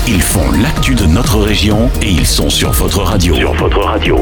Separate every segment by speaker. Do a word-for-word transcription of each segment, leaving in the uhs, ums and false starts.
Speaker 1: Ils font l'actu de notre région et ils sont sur votre radio. Sur votre radio.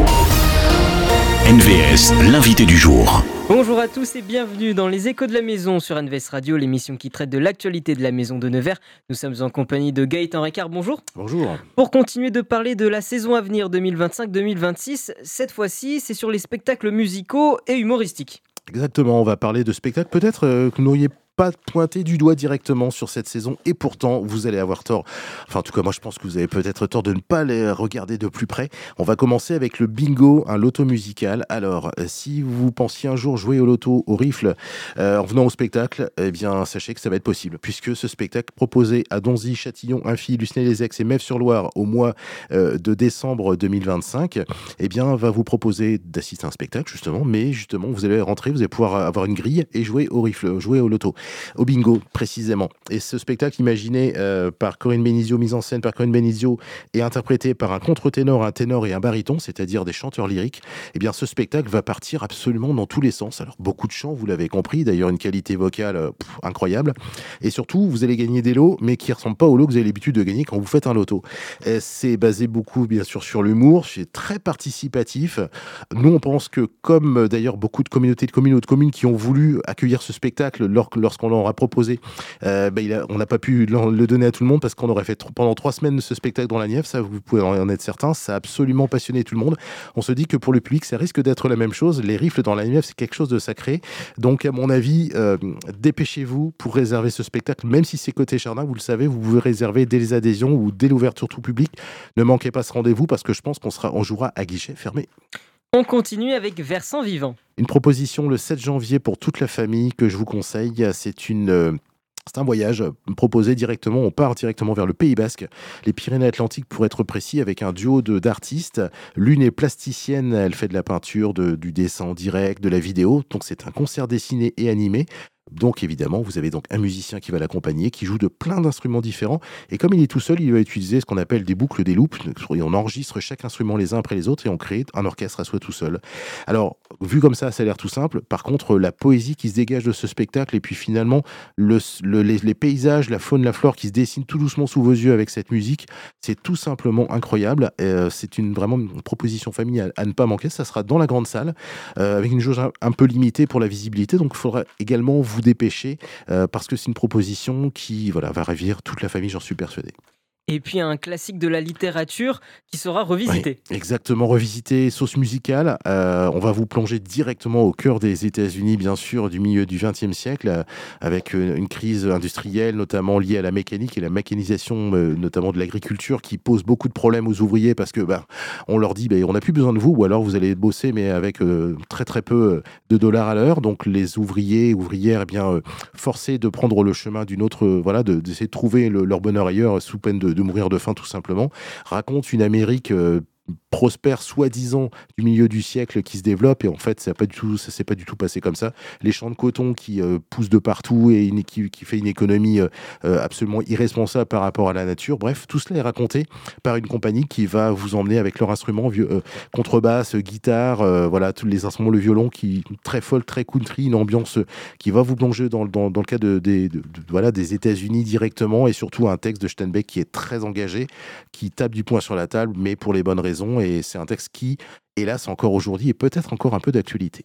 Speaker 1: N V S, l'invité du jour.
Speaker 2: Bonjour à tous et bienvenue dans les Échos de la Maison sur N V S Radio, l'émission qui traite de l'actualité de la Maison de Nevers. Nous sommes en compagnie de Gaëtan Ricard, bonjour.
Speaker 3: Bonjour.
Speaker 2: Pour continuer de parler de la saison à venir deux mille vingt-cinq deux mille vingt-six, cette fois-ci c'est sur les spectacles musicaux et humoristiques.
Speaker 3: Exactement, on va parler de spectacles peut-être euh, que vous n'auriez pas pointé du doigt directement sur cette saison et pourtant vous allez avoir tort. Enfin en tout cas moi je pense que vous avez peut-être tort de ne pas les regarder de plus près. On va commencer avec le bingo, un loto musical. Alors euh, si vous pensiez un jour jouer au loto, au rifle euh, en venant au spectacle, eh bien sachez que ça va être possible puisque ce spectacle proposé à Donzy, Châtillon, Infy, Lucenay-les-Aix et Mèves-sur-Loire au mois euh, de décembre deux mille vingt-cinq, eh bien va vous proposer d'assister à un spectacle justement, mais justement vous allez rentrer, vous allez pouvoir avoir une grille et jouer au rifle, jouer au loto. Au bingo précisément. Et ce spectacle imaginé euh, par Corinne Benizio, mise en scène par Corinne Benizio et interprété par un contre-ténor, un ténor et un baryton, c'est-à-dire des chanteurs lyriques, eh bien ce spectacle va partir absolument dans tous les sens. Alors beaucoup de chants, vous l'avez compris, d'ailleurs une qualité vocale euh, pff, incroyable. Et surtout, vous allez gagner des lots, mais qui ne ressemblent pas aux lots que vous avez l'habitude de gagner quand vous faites un loto. Et c'est basé beaucoup bien sûr sur l'humour, c'est très participatif. Nous on pense que comme d'ailleurs beaucoup de communautés de communes ou de communes qui ont voulu accueillir ce spectacle lors, lorsqu'on leur a proposé, euh, bah, il a, on n'a pas pu le donner à tout le monde parce qu'on aurait fait t- pendant trois semaines ce spectacle dans la Nièvre, ça vous pouvez en être certain, ça a absolument passionné tout le monde. On se dit que pour le public ça risque d'être la même chose, les rifles dans la Nièvre c'est quelque chose de sacré, donc à mon avis euh, dépêchez-vous pour réserver ce spectacle, même si c'est côté Chardin, vous le savez, vous pouvez réserver dès les adhésions ou dès l'ouverture tout public, ne manquez pas ce rendez-vous parce que je pense qu'on sera, on jouera à guichet fermé.
Speaker 2: On continue avec Versant Vivant.
Speaker 3: Une proposition le sept janvier pour toute la famille que je vous conseille. C'est une... euh, C'est un voyage proposé directement, on part directement vers le Pays Basque, les Pyrénées-Atlantiques pour être précis, avec un duo de, d'artistes. L'une est plasticienne, elle fait de la peinture, de, du dessin en direct, de la vidéo, donc c'est un concert dessiné et animé. Donc évidemment, vous avez donc un musicien qui va l'accompagner, qui joue de plein d'instruments différents. Et comme il est tout seul, il va utiliser ce qu'on appelle des boucles, des loops. Et on enregistre chaque instrument les uns après les autres et on crée un orchestre à soi tout seul. Alors, vu comme ça, ça a l'air tout simple. Par contre, la poésie qui se dégage de ce spectacle et puis finalement, le, le, les, les paysages, la faune, la flore qui se dessinent tout doucement sous vos yeux avec cette musique, c'est tout simplement incroyable. Euh, c'est une, vraiment une proposition familiale à ne pas manquer. Ça sera dans la grande salle euh, avec une jauge un, un peu limitée pour la visibilité. Donc, il faudra également vous dépêcher euh, parce que c'est une proposition qui voilà, va ravir toute la famille, j'en suis persuadé.
Speaker 2: Et puis un classique de la littérature qui sera revisité.
Speaker 3: Oui, exactement, revisité, sauce musicale. Euh, on va vous plonger directement au cœur des États-Unis, bien sûr, du milieu du vingtième siècle, euh, avec euh, une crise industrielle, notamment liée à la mécanique et la mécanisation, euh, notamment de l'agriculture, qui pose beaucoup de problèmes aux ouvriers parce que bah, on leur dit bah, on n'a plus besoin de vous, ou alors vous allez bosser, mais avec euh, très très peu de dollars à l'heure. Donc les ouvriers, ouvrières, eh bien, euh, forcés de prendre le chemin d'une autre, euh, voilà, de, d'essayer de trouver le, leur bonheur ailleurs sous peine de de mourir de faim tout simplement, raconte une Amérique euh, prospère soi-disant du milieu du siècle qui se développe et en fait ça ne s'est pas du tout passé comme ça. Les champs de coton qui euh, poussent de partout et une, qui, qui fait une économie euh, absolument irresponsable par rapport à la nature. Bref, tout cela est raconté par une compagnie qui va vous emmener avec leurs instruments, vieux, euh, contrebasse, guitare, euh, voilà, tous les instruments, le violon qui très folk, très country, une ambiance qui va vous plonger dans, dans, dans le cas de, de, de, de, voilà, des États-Unis directement et surtout un texte de Steinbeck qui est très engagé, qui tape du poing sur la table mais pour les bonnes raisons. Et c'est un texte qui, hélas, encore aujourd'hui, est peut-être encore un peu d'actualité.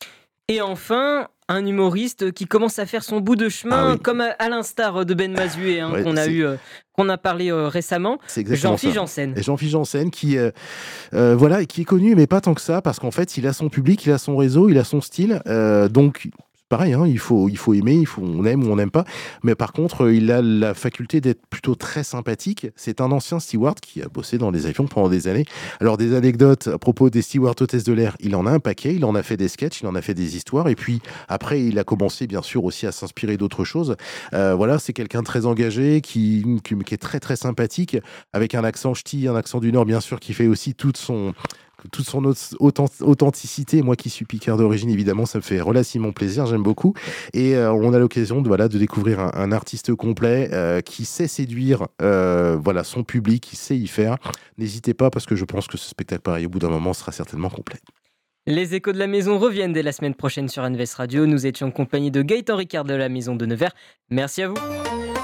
Speaker 2: Et enfin, un humoriste qui commence à faire son bout de chemin,
Speaker 3: ah oui.
Speaker 2: comme à, à l'instar de Ben Mazué, hein,
Speaker 3: ouais,
Speaker 2: qu'on, a eu, euh, qu'on a parlé euh, récemment. Jean-Philippe Janssen.
Speaker 3: Et Jean-Philippe Janssen, qui, euh, euh, voilà, qui est connu, mais pas tant que ça, parce qu'en fait, il a son public, il a son réseau, il a son style. Euh, donc, pareil, hein, il faut, il faut aimer, il faut, on aime ou on n'aime pas. Mais par contre, il a la faculté d'être plutôt très sympathique. C'est un ancien steward qui a bossé dans les avions pendant des années. Alors, des anecdotes à propos des stewards hôtesses de l'air, il en a un paquet. Il en a fait des sketchs, il en a fait des histoires. Et puis, après, il a commencé, bien sûr, aussi à s'inspirer d'autres choses. Euh, voilà, c'est quelqu'un de très engagé, qui, qui, qui est très, très sympathique, avec un accent ch'ti, un accent du Nord, bien sûr, qui fait aussi toute son... toute son authenticité. Moi qui suis picard d'origine, évidemment, ça me fait relativement plaisir, j'aime beaucoup. Et euh, on a l'occasion de, voilà, de découvrir un, un artiste complet euh, qui sait séduire euh, voilà, son public, qui sait y faire. N'hésitez pas, parce que je pense que ce spectacle, pareil, au bout d'un moment, sera certainement complet.
Speaker 2: Les Échos de la Maison reviennent dès la semaine prochaine sur N V S Radio. Nous étions en compagnie de Gaëtan Ricard de la Maison de Nevers. Merci à vous.